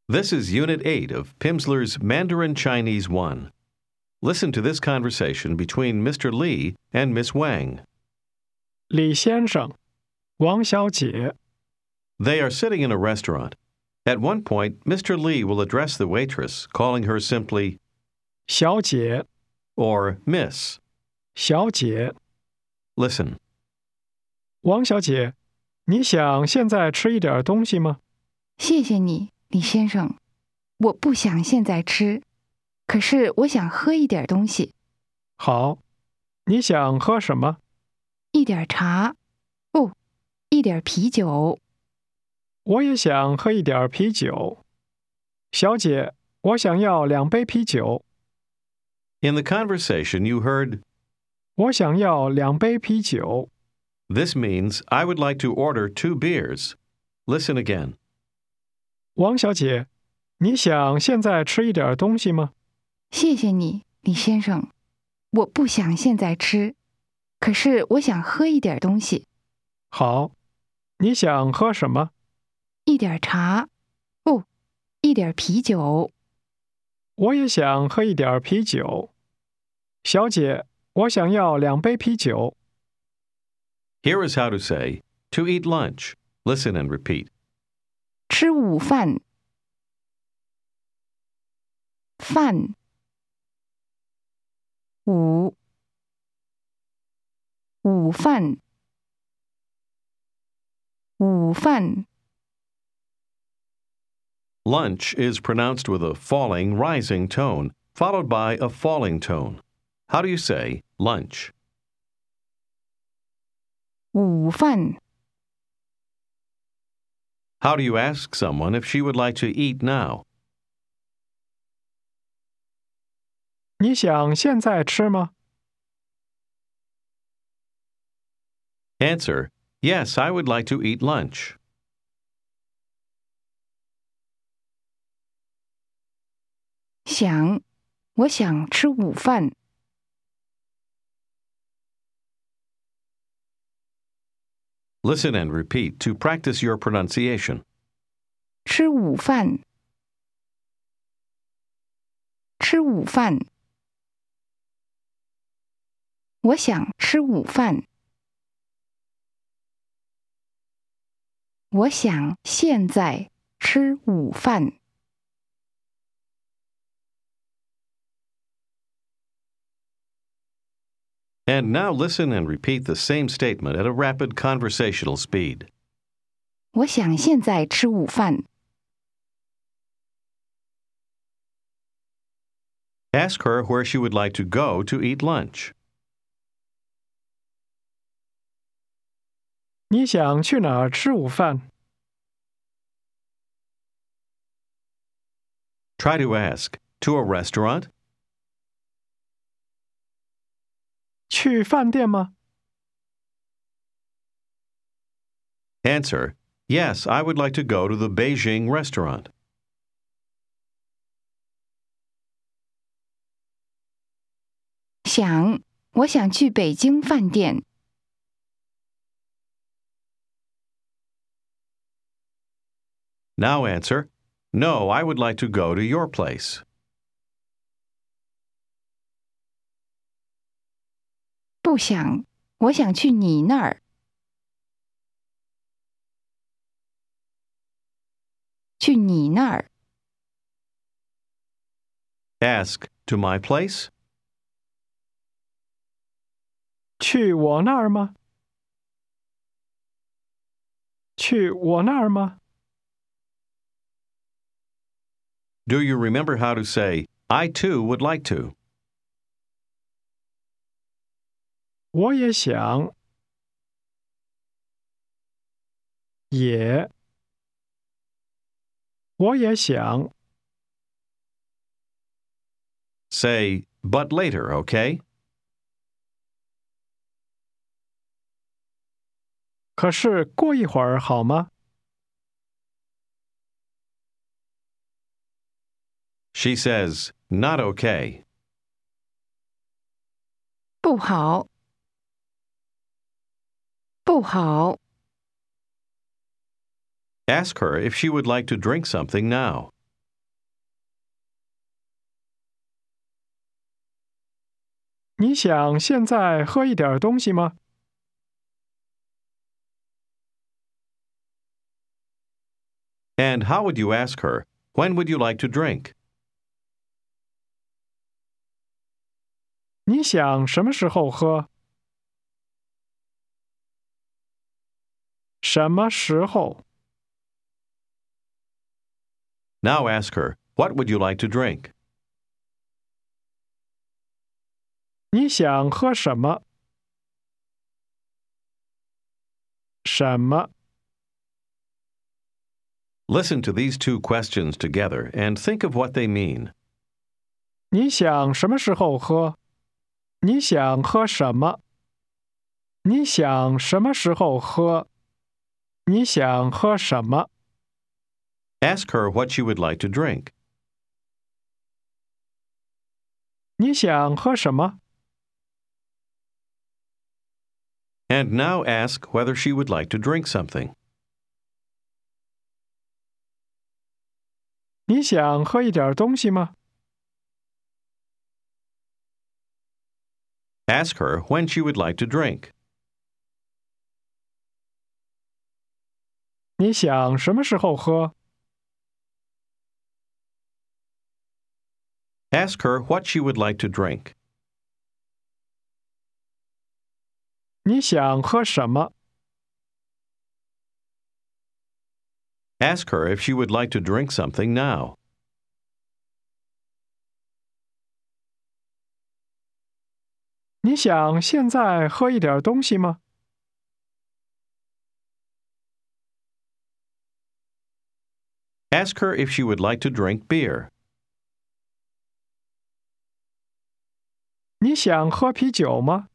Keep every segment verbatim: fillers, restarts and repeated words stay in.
This is Unit eight of Pimsleur's Mandarin Chinese one. Listen to this conversation between Mister Li and Miss Wang. 李先生，王小姐， They are sitting in a restaurant. At one point, Mister Li will address the waitress, calling her simply 小姐， or Miss. 小姐， Listen. 王小姐，你想现在吃一点东西吗？ 谢谢你，李先生。我不想现在吃，可是我想喝一点东西。 好，你想喝什么？ 一点茶，哦，一点啤酒。 我也想喝一点啤酒。小姐，我想要两杯啤酒。 In the conversation, you heard, 我想要两杯啤酒。 this means I would like to order two beers. Listen again. 王小姐，你想现在吃一点东西吗？ 谢谢你，李先生。我不想现在吃，可是我想喝一点东西。 好，你想喝什么？ 一点茶，哦，一点啤酒。 我也想喝一点啤酒。小姐，我想要两杯啤酒。 Here is how to say, to eat lunch. Listen and repeat. 吃午饭，饭，午，午饭，午饭。 Lunch is pronounced with a falling, rising tone, followed by a falling tone. How do you say lunch? 午饭， How do you ask someone if she would like to eat now? 你想现在吃吗？ Answer, yes, I would like to eat lunch. 想，我想吃午饭。 Listen and repeat to practice your pronunciation. 吃午饭，吃午饭。我想吃午饭。我想现在吃午饭。 And now listen and repeat the same statement at a rapid conversational speed. 我想现在吃午饭。 Ask her where she would like to go to eat lunch. 你想去哪儿吃午饭？ Try to ask, to a restaurant? 去饭店吗？ Answer, yes, I would like to go to the Beijing restaurant. 想，我想去北京饭店。 Now answer, no, I would like to go to your place. 不想，我想去你那儿。去你那儿。 Ask, to my place? 去我那儿吗？去我那儿吗？ Do you remember how to say, I too would like to? 我也想，也，我也想。 Say, but later, okay? 可是过一会儿好吗？ She says, not okay. 不好，不好。 Ask her if she would like to drink something now. 你想现在喝一点东西吗？ And how would you ask her, when would you like to drink? 你想什么时候喝？什么时候？ Now ask her, what would you like to drink? 你想喝什么？什么？ Listen to these two questions together and think of what they mean. 你想什么时候喝？你想喝什么？你想什么时候喝？你想喝什么？ Ask her what she would like to drink. 你想喝什么？ And now ask whether she would like to drink something. 你想喝一点东西吗？ Ask her when she would like to drink. 你想什么时候喝？ Ask her what she would like to drink. 你想喝什么？ Ask her if she would like to drink something now. 你想现在喝一点东西吗？ Ask her if she would like to drink beer. 你想喝啤酒吗？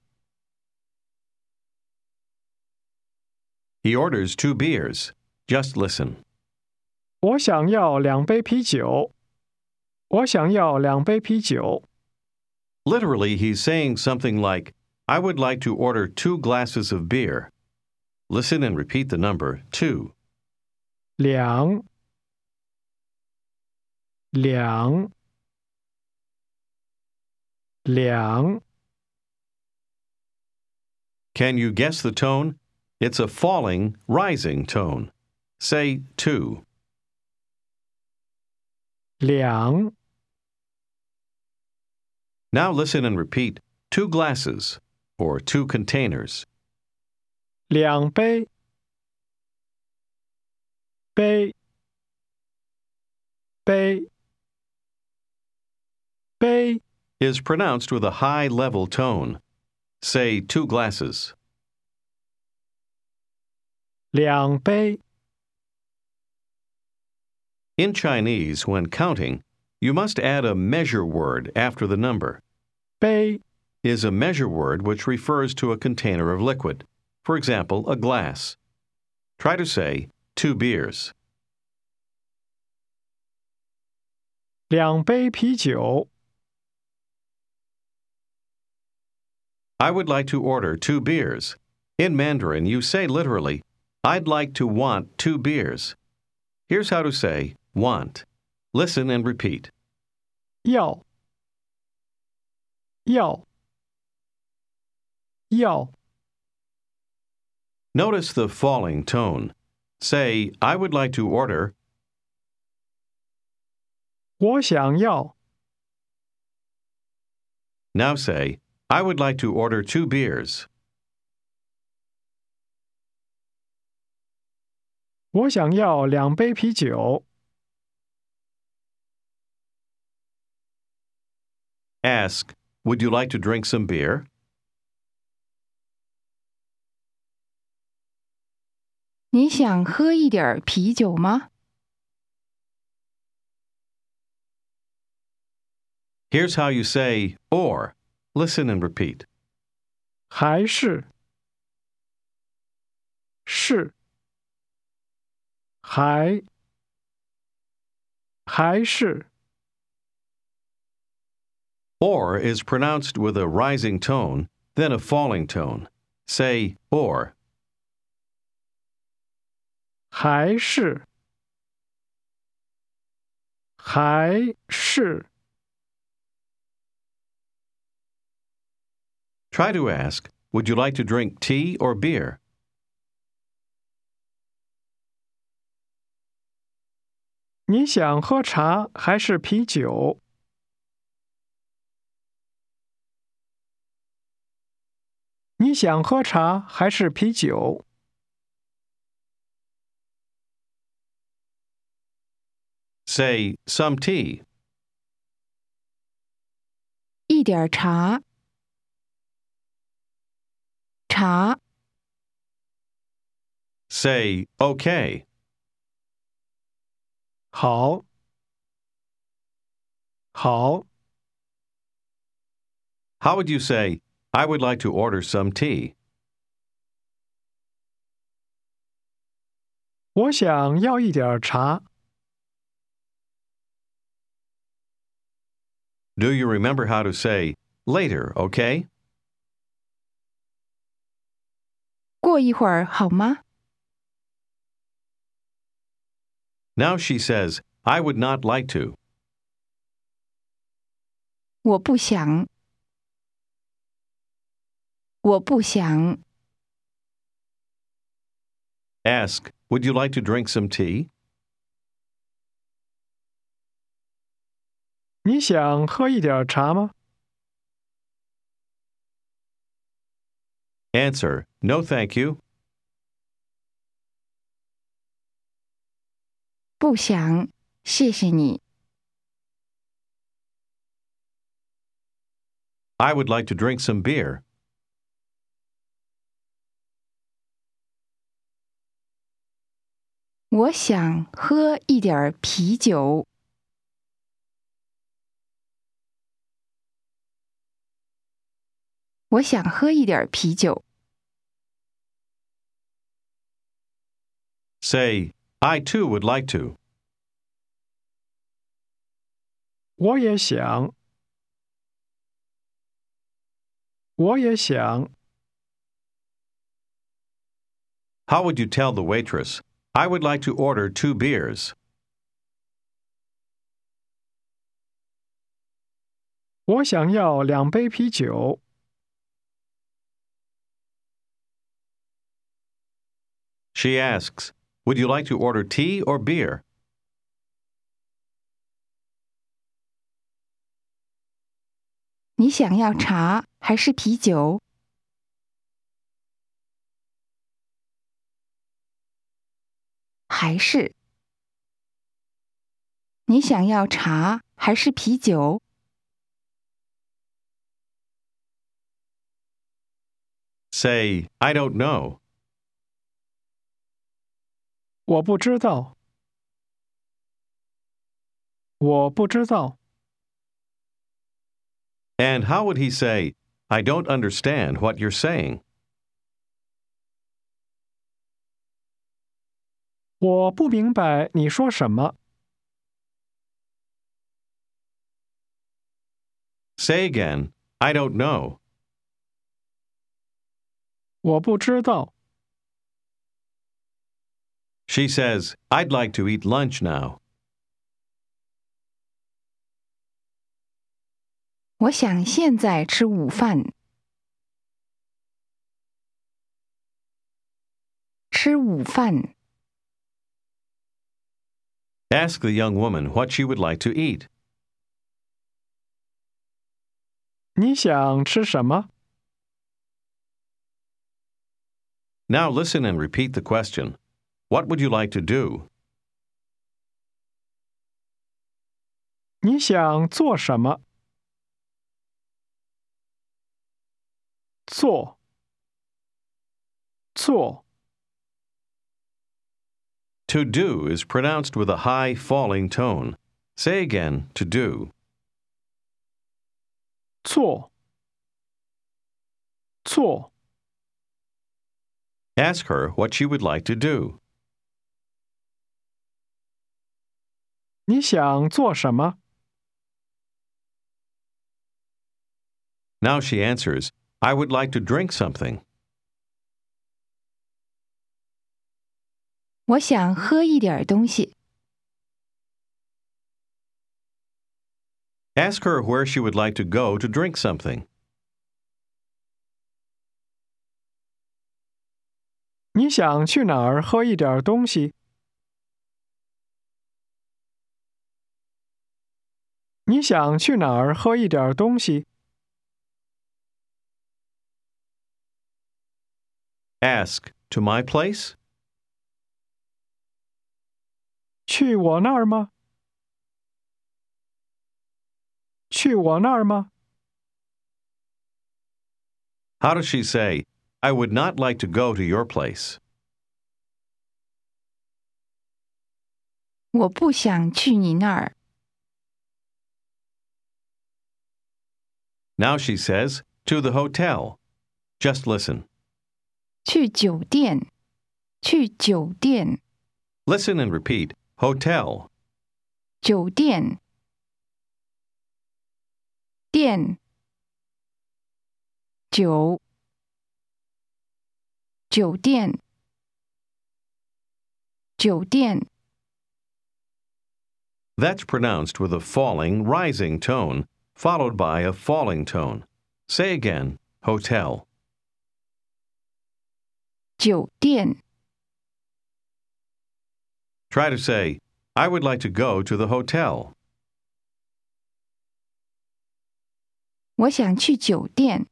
He orders two beers. Just listen. 我想要两杯啤酒。我想要两杯啤酒。 Literally, he's saying something like, I would like to order two glasses of beer. Listen and repeat the number two. 两，两，两。 Can you guess the tone? It's a falling, rising tone. Say two. 两， Now listen and repeat two glasses or two containers. 两杯，杯，杯，杯。 Is pronounced with a high level tone. Say two glasses. 两杯。 In Chinese, when counting, you must add a measure word after the number. 杯， Is a measure word which refers to a container of liquid. For example, a glass. Try to say two beers. 两杯啤酒。 I would like to order two beers. In Mandarin, you say literally, I'd like to want two beers. Here's how to say want. Listen and repeat. 要，要，要。 Notice the falling tone. Say, I would like to order. 我想要， Now say, I would like to order two beers. 我想要两杯啤酒。 Ask, would you like to drink some beer? 你想喝一点啤酒吗？ Here's how you say or. Listen and repeat. 还是，是，还，还是。 Or is pronounced with a rising tone, then a falling tone. Say or. 还是，还是。 Try to ask, would you like to drink tea or beer? 你想喝茶还是啤酒？你想喝茶还是啤酒？ Say, some tea. 一点茶，茶， Say, okay. 好，好， How would you say, I would like to order some tea? 我想要一点茶。 Do you remember how to say, later, okay? 过一会儿好吗？ Now she says, I would not like to. 我不想，我不想。 Ask, would you like to drink some tea? 你想喝一点茶吗？ Answer, no thank you. 不想，谢谢你。 I would like to drink some beer. 我想喝一点啤酒。我想喝一点啤酒。 Say, I too would like to. 我也想，我也想。 How would you tell the waitress, I would like to order two beers? 我想要两杯啤酒。 She asks, would you like to order tea or beer? 你想要茶还是啤酒？ 还是？你想要茶还是啤酒？ Say, I don't know. 我不知道。我不知道。 And how would he say, I don't understand what you're saying? 我不明白你说什么。 Say again, I don't know. 我不知道。 She says, I'd like to eat lunch now. 我想现在吃午饭。吃午饭。 Ask the young woman what she would like to eat. 你想吃什么？ Now listen and repeat the question. What would you like to do? 你想做什么？做，做。 To do is pronounced with a high, falling tone. Say again, to do. 做，做。 Ask her what she would like to do. 你想做什么？ Now she answers, I would like to drink something. 我想喝一点东西。 Ask her where she would like to go to drink something. 你想去哪儿喝一点东西？你想去哪儿喝一点东西？ Ask, to my place? 去我那儿吗？去我那儿吗？ How does she say, I would not like to go to your place? 我不想去你那儿。 Now she says, to the hotel. Just listen. 去酒店，去酒店， Listen and repeat, hotel. 酒店，店，酒，酒店，酒店。 That's pronounced with a falling, rising tone, followed by a falling tone. Say again, hotel. 酒店， Try to say, I would like to go to the hotel. 我想去酒店。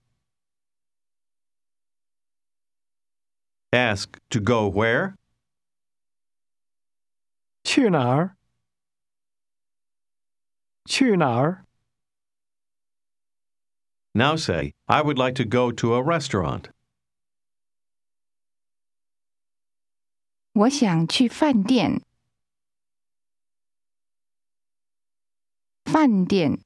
Ask, to go where? 去哪儿？去哪儿？ Now say, I would like to go to a restaurant. 我想去饭店。饭店，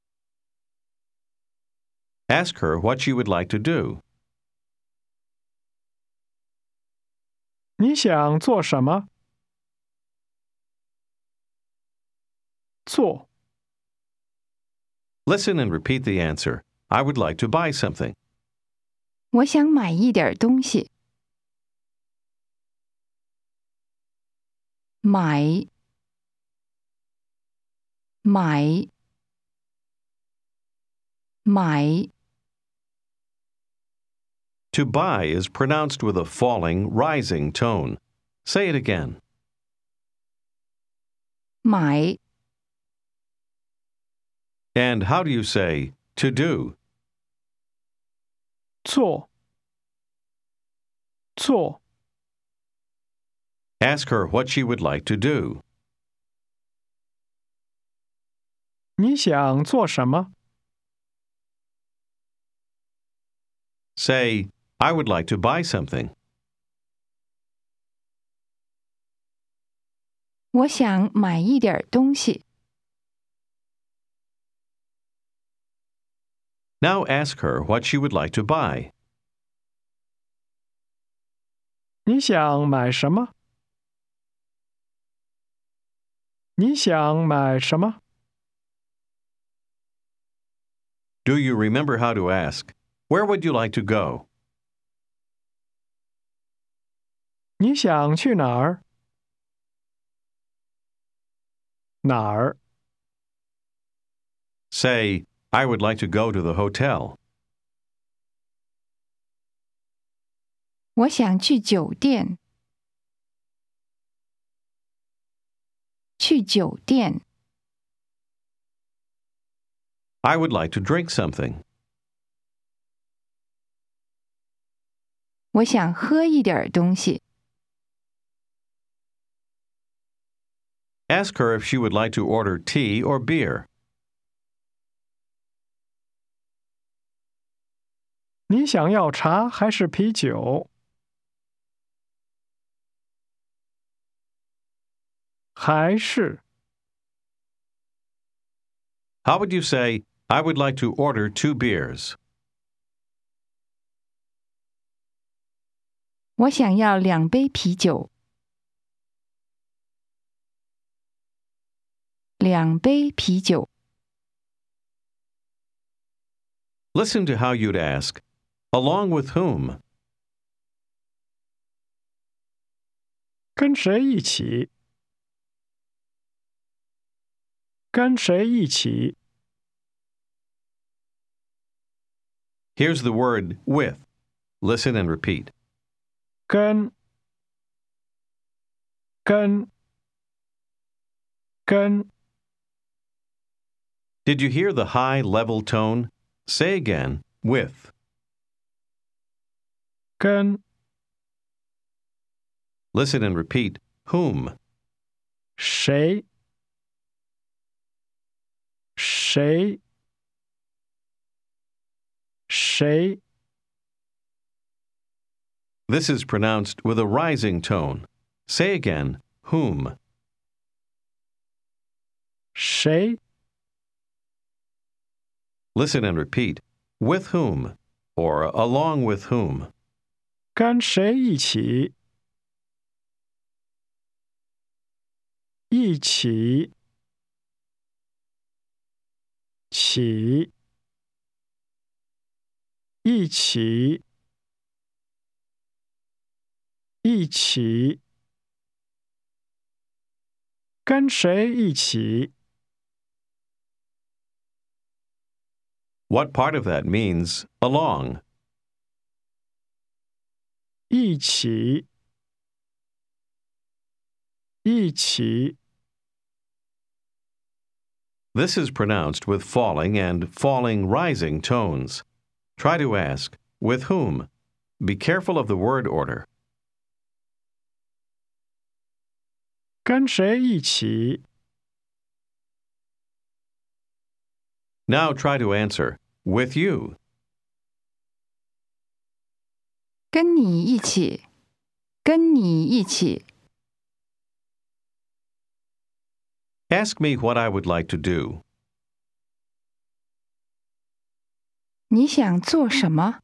Ask her what she would like to do. 你想做什么？做。 Listen and repeat the answer. I would like to buy something. 我想买一点东西。买，买，买。 To buy is pronounced with a falling, rising tone. Say it again. 买， And how do you say to do? 做。做。 Ask her what she would like to do. 你想做什么？ Say, I would like to buy something. 我想买一点东西。 Now ask her what she would like to buy. 你想买什么？你想买什么？ Do you remember how to ask, where would you like to go? 你想去哪儿？哪儿？ Say, I would like to go to the hotel. 我想去酒店。去酒店。 I would like to drink something. 我想喝一点东西。 Ask her if she would like to order tea or beer. 你想要茶还是啤酒？还是。 How would you say, I would like to order two beers? 我想要两杯啤酒。两杯啤酒。 Listen to how you'd ask, along with whom? 跟谁一起？跟谁一起？ Here's the word with. Listen and repeat. 跟跟跟 Did you hear the high, level tone? Say again, with. 跟 Listen and repeat, whom. 谁谁谁 This is pronounced with a rising tone. Say again, whom. 谁 Listen and repeat, with whom, or along with whom. 跟谁一起一起起一起一起跟谁一起 What part of that means along? 一起一起 This is pronounced with falling and falling rising tones. Try to ask, with whom? Be careful of the word order. 跟谁一起 Now try to answer, with you. 跟你一起，跟你一起。 Ask me what I would like to do. 你想做什么？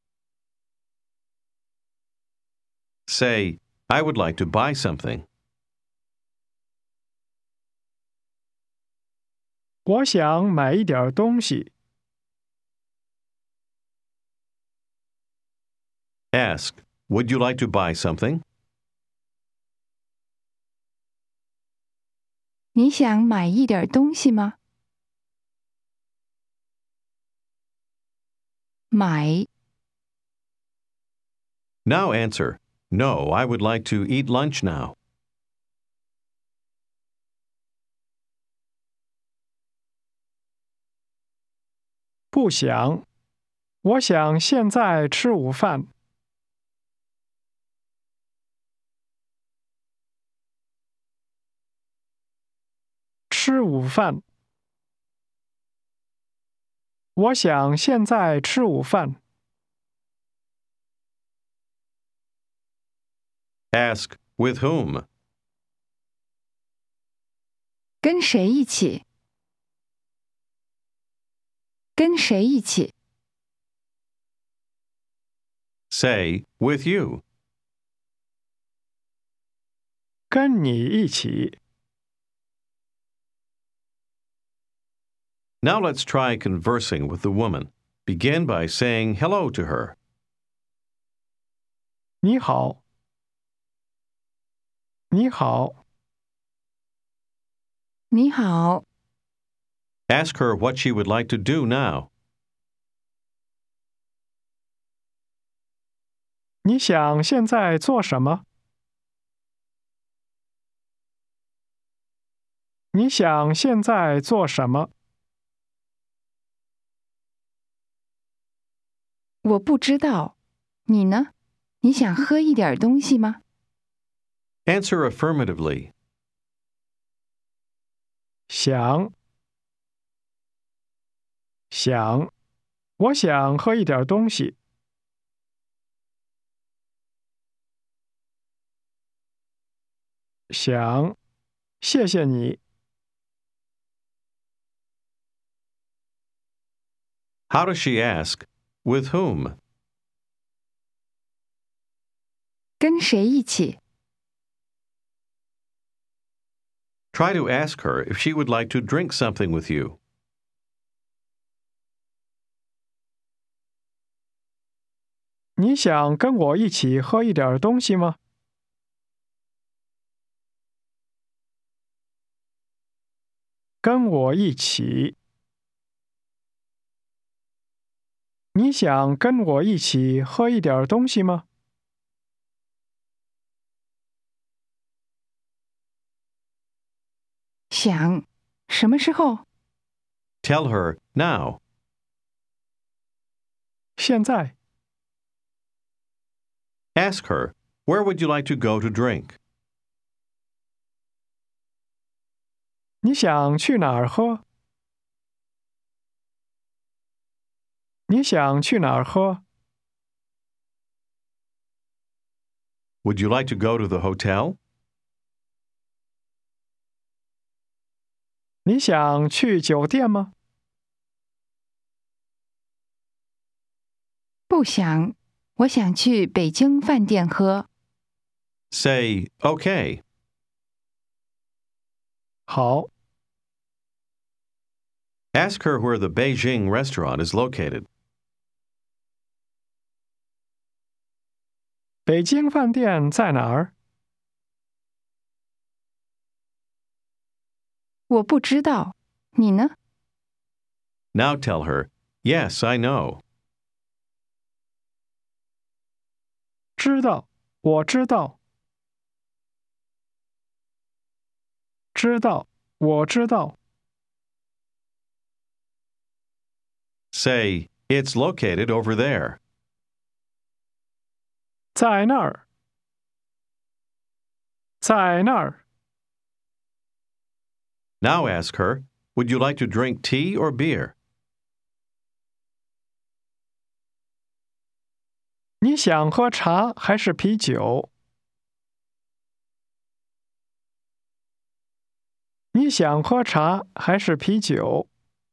Say, I would like to buy something. 我想买一点东西。 Ask, would you like to buy something? 你想买一点东西吗？买 Now answer, no, I would like to eat lunch now. 不想，我想现在吃午饭。吃午饭。我想现在吃午饭。 Ask, with whom? 跟谁一起？跟谁一起？ Say, with you. 跟你一起。 Now let's try conversing with the woman. Begin by saying hello to her. 你好。你好。 你好， Ask her what she would like to do now. 你想现在做什么？你想现在做什么？ 我不知道。你呢？你想喝一点东西吗？ Answer affirmatively. 想。想。我想喝一点东西。想。谢谢你。 How does she ask? With whom? 跟谁一起？ Try to ask her if she would like to drink something with you. 你想跟我一起喝一点东西吗？跟我一起。你想跟我一起喝一点东西吗？ 想，什么时候？ Tell her now. 现在。 Ask her, where would you like to go to drink? 你想去哪儿喝？你想去哪儿喝？ Would you like to go to the hotel? 你想去酒店吗？ 不想，我想去北京饭店喝。 Say, okay. 好。 Ask her where the Beijing restaurant is located. 北京饭店在哪儿？ 我不知道，你呢？ Now tell her, yes, I know. 知道，我知道。知道，我知道。 Say, it's located over there. 在那儿。在那儿。 Now ask her, would you like to drink tea or beer? 你想喝茶还是啤酒？你想喝茶还是啤酒？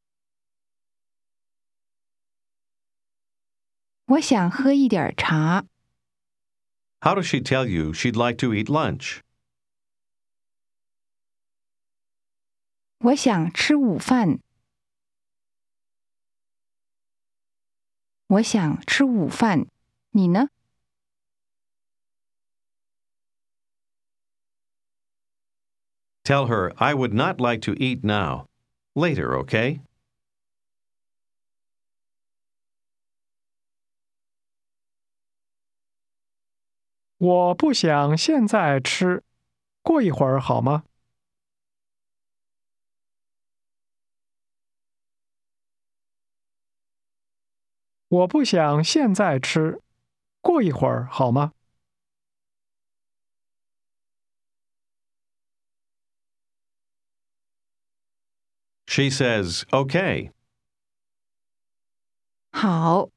我想喝一点茶。 How does she tell you she'd like to eat lunch? 我想吃午饭。我想吃午饭，你呢？ Tell her I would not like to eat now. Later, okay? 我不想现在吃，过一会儿好吗？我不想现在吃，过一会儿好吗？ She says, okay. 好。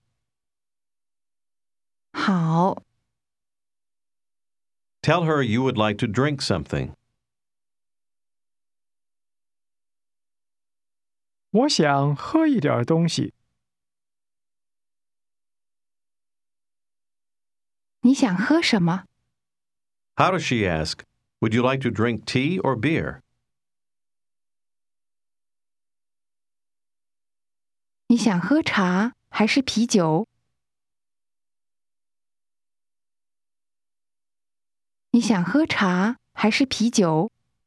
好。 Tell her you would like to drink something. 我想喝一点东西。 你想喝什么？ How does she ask, would you like to drink tea or beer? 你想喝茶还是啤酒？你想喝茶还是啤酒？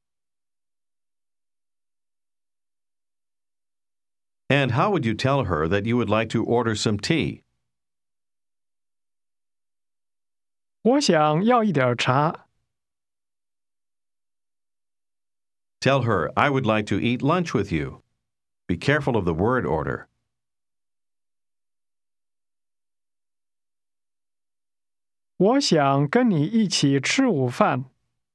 And how would you tell her that you would like to order some tea? 我想要一点茶。 Tell her I would like to eat lunch with you. Be careful of the word order. 我想跟你一起吃午饭。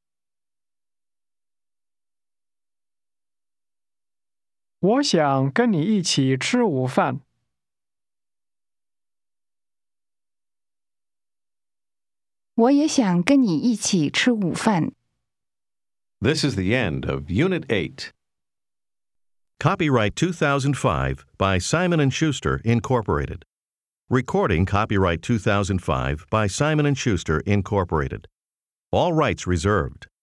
我想跟你一起吃午饭。 我也想跟你一起吃午饭。 This is the end of Unit eight. Copyright two thousand five by Simon and Schuster, Incorporated. Recording copyright two thousand five by Simon and Schuster, Incorporated. All rights reserved.